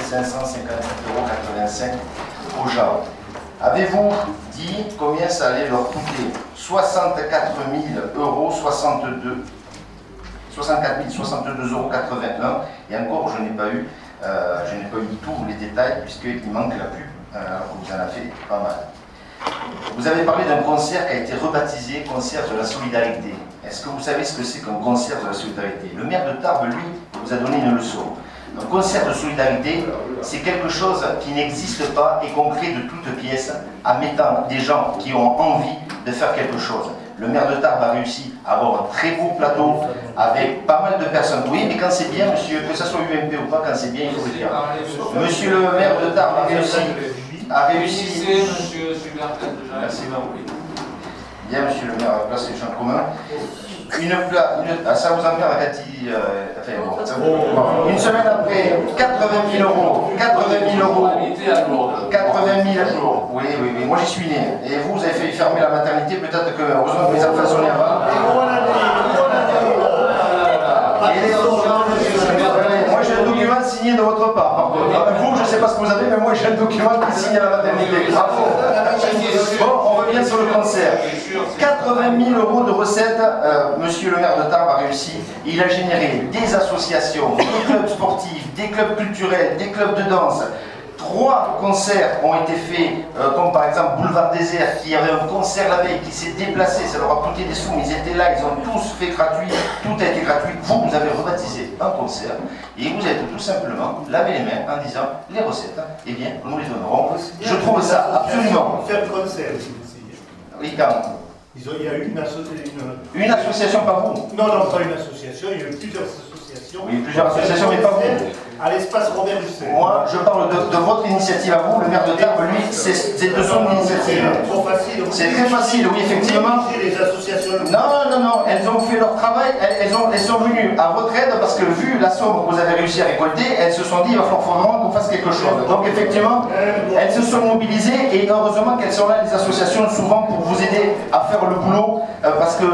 558,85 € aux gens. Avez-vous dit combien ça allait leur coûter? 64 000 €, 62,81 €. Et encore, je n'ai pas eu tous les détails, puisqu'il manque la pub, alors que vous en avez fait pas mal. Vous avez parlé d'un concert qui a été rebaptisé Concert de la Solidarité. Est-ce que vous savez ce que c'est qu'un concert de la solidarité? Le maire de Tarbes, lui, vous a donné une leçon. Un concert de solidarité, c'est quelque chose qui n'existe pas et qu'on crée de toutes pièces en mettant des gens qui ont envie de faire quelque chose. Le maire de Tarbes a réussi à avoir un très beau plateau avec pas mal de personnes. Oui, mais quand c'est bien, monsieur, que ce soit UMP ou pas, quand c'est bien, il faut le dire. Monsieur le maire de Tarbes a réussi. Monsieur Superplan de Jarret. Merci beaucoup. Bien, monsieur le maire, à la place des champs communs. Ça vous emmerde, Cathy. Une semaine après, 80 000 €. 80 000 €. 80 000 €. Oui. Moi, j'y suis né. Et vous avez failli fermer la maternité. Peut-être que, heureusement que les enfants sont nés avant. Moi, j'ai un document signé de votre part. Vous, je ne sais pas ce que vous avez, mais moi, j'ai un document qui signe à la maternité. Bravo. Bon, on revient sur le concert. 80 000 € de recettes, monsieur le maire de Tarbes a réussi. Il a généré des associations, des clubs sportifs, des clubs culturels, des clubs de danse. 3 concerts ont été faits, comme par exemple Boulevard Désert, qui avait un concert la veille, qui s'est déplacé, ça leur a coûté des sous, mais ils étaient là, ils ont tous fait gratuit, tout a été gratuit. Vous avez rebaptisé un concert, et vous avez tout simplement lavé les mains en disant les recettes, eh bien, nous les donnerons. Je trouve ça absolument. Faire le concert aussi. Oui, quand Il y a eu une association. Une association, pas vous? Non, pas une association, il y a eu plusieurs associations. Oui, plusieurs associations, mais pas vous. À l'espace Robert Hussein. Moi, je parle de votre initiative à vous. Le maire de Tarbes, lui, c'est de son initiative. C'est trop facile. C'est très facile, oui, effectivement. Les associations. Non, elles ont fait leur travail, elles sont venues à votre aide parce que vu la somme que vous avez réussi à récolter, elles se sont dit il va falloir vraiment qu'on fasse quelque chose. Donc effectivement, elles se sont mobilisées et heureusement qu'elles sont là, les associations, souvent pour vous aider à faire le boulot parce que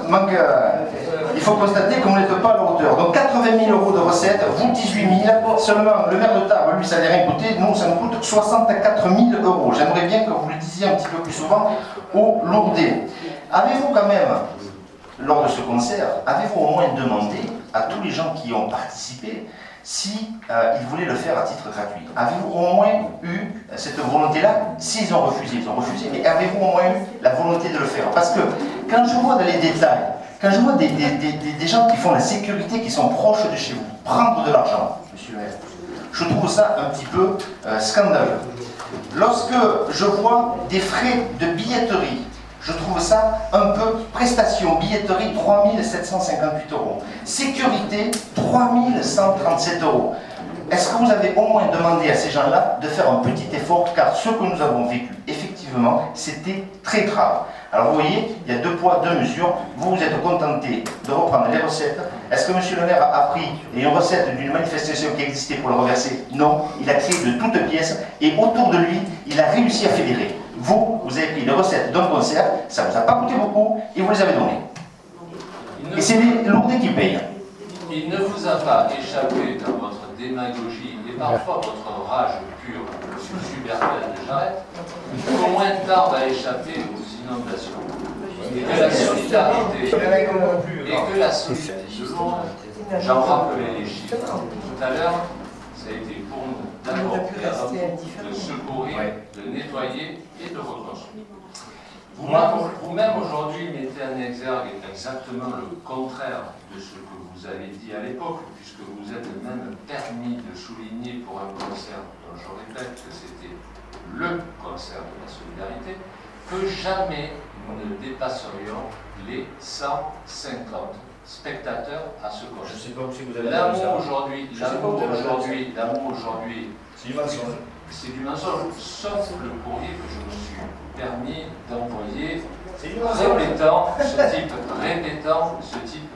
il faut constater qu'on n'était pas à la hauteur. Donc 80 000 € de recettes, vous 18 000, seulement le maire de Tarbes, lui, ça n'a rien coûté, nous, ça nous coûte 64 000 €. J'aimerais bien que vous le disiez un petit peu plus souvent au Lourdais. Avez-vous quand même, lors de ce concert, avez-vous au moins demandé à tous les gens qui ont participé si ils voulaient le faire à titre gratuit? Avez-vous au moins eu cette volonté-là? S'ils ont refusé, ils ont refusé, mais avez-vous au moins eu la volonté de le faire? Parce que quand je vois dans les détails, quand je vois des gens qui font la sécurité, qui sont proches de chez vous, prendre de l'argent, monsieur le maire, je trouve ça un petit peu scandaleux. Lorsque je vois des frais de billetterie, je trouve ça un peu prestation, billetterie 3 758 €. Sécurité 3 137 €. Est-ce que vous avez au moins demandé à ces gens-là de faire un petit effort, car ce que nous avons vécu, effectivement, c'était très grave. Alors vous voyez, il y a 2 poids, 2 mesures. Vous vous êtes contenté de reprendre les recettes. Est-ce que monsieur le maire a pris une recette d'une manifestation qui existait pour le reverser? Non, il a créé de toutes pièces et autour de lui, il a réussi à fédérer. Vous avez pris les recettes d'un concert, ça ne vous a pas coûté beaucoup et vous les avez données. Et c'est les Lourdais qui payent. Il ne vous a pas échappé dans votre démagogie et parfois votre rage pure, monsieur Superplan de Jarret, qu'au moins Tarbes a échappé aux inondations. Et que la solidarité, de Lourdes, j'en rappelais les chiffres tout à l'heure, ça a été pour nous d'abord de secourir, de nettoyer et de reconstruire. Vous-même aujourd'hui mettez en exergue exactement le contraire de ce que vous avez dit à l'époque, puisque vous êtes même permis de souligner pour un concert dont je répète que c'était le concert de la solidarité, que jamais nous ne dépasserions les 150 spectateurs à ce concert. Je sais pas si vous avez L'amour aujourd'hui, c'est du mensonge. C'est du mensonge, sauf le courrier que je me suis permis d'envoyer répétant ce type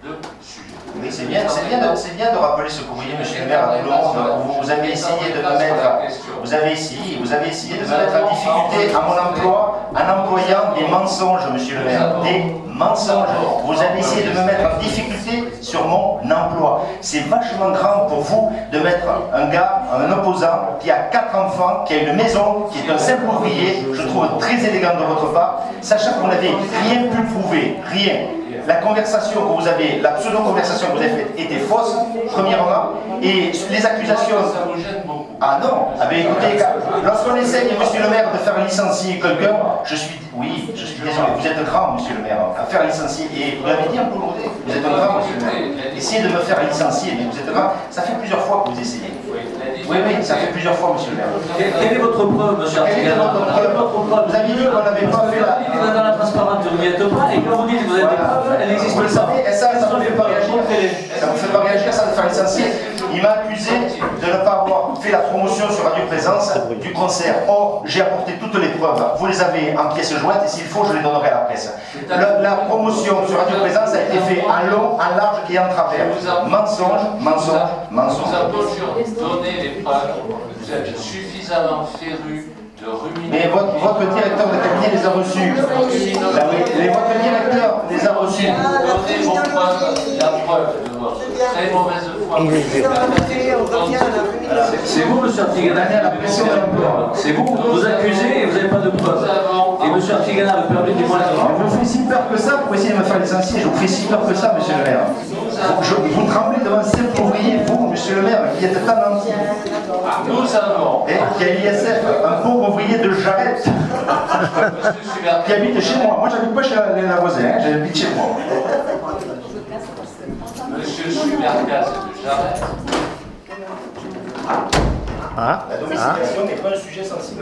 de sujets. Oui, c'est bien de rappeler ce que vous voyez, monsieur le maire, à tout le monde. Vous avez essayé de me mettre, vous avez essayé de me mettre en difficulté à mon emploi en employant des mensonges, monsieur le maire. Des mensonges. Vous avez essayé de me mettre en difficulté sur mon emploi. C'est vachement grand pour vous de mettre un gars, un opposant, qui a 4 enfants, qui a une maison, qui est un simple ouvrier, je trouve très élégant de votre part, sachant que vous n'avez rien pu prouver, rien. La conversation que vous avez, la pseudo-conversation que vous avez faite était fausse, premièrement, et les accusations... Ça vous gêne beaucoup. Ah non, ah ben écoutez, lorsqu'on essaye, monsieur le maire, de faire licencier quelqu'un, je suis désolé, vous êtes grand, monsieur le maire, à faire licencier, et vous l'avez dit un peu aujourd'hui, vous êtes un grand, monsieur le maire. Essayez de me faire licencier, mais vous êtes grand, ça fait plusieurs fois que vous essayez. Oui, ça fait plusieurs fois, monsieur le maire. Quelle est votre preuve, monsieur Artiganas? Vous avez dit qu'on n'avait pas fait la... Il est dans la transparence, vous n'y êtes pas, et quand vous dites que vous avez des preuves, elle n'existe Vous le pas. savez, et ça ne me fait pas réagir. Ça ne me fait pas réagir, ça de faire licencier. Il m'a accusé de ne pas avoir fait la promotion sur Radio Présence du concert. Or, j'ai apporté toutes les preuves. Vous les avez en pièces jointes et s'il faut, je les donnerai à la presse. La promotion sur Radio Présence a été faite en long, en large et en travers. Mensonge. Nous avons donné les preuves. Vous êtes suffisamment férus de ruminer. Mais votre directeur de cabinet les a reçus. Votre directeur les a reçus. Donnez vos preuves, la preuve de votre très mauvaise foi. C'est vous, monsieur Artiganas, c'est vous, vous accusez et vous n'avez pas de preuves. Et monsieur Artiganas me permet du moins Je vous fais si peur que ça pour essayer de me faire licencier. Je vous fais si peur que ça, monsieur le maire. Vous tremblez devant un simple ouvrier, vous, monsieur le maire, qui êtes tant gentil. Nous avons. Et qui a l'ISF, un pauvre ouvrier de Jarette, qui habite chez moi. Moi, j'habite pas chez la voisine, hein, j'habite chez moi. Monsieur Supercas de Jarret. La domiciliation n'est pas un sujet sensible.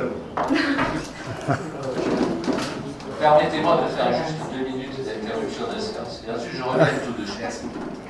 Permettez-moi de faire juste 2 minutes d'interruption de séance. Et ensuite, je reviens tout de suite.